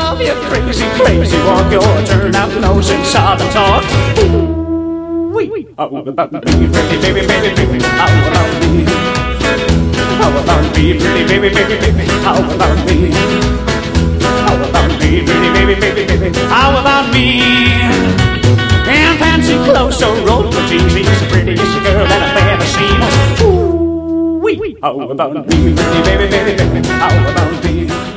love you crazy, crazy. Walk your turn out nose and southern talk. How about me, pretty baby, baby, baby? How about me? How about me, pretty baby, baby, baby? How about me? How about me, pretty baby, baby, baby? How about me? And fancy clothes so rolled with jeans. She's the prettiest girl that I've ever seen. Ooh, how about me, pretty baby, baby, baby? How about me?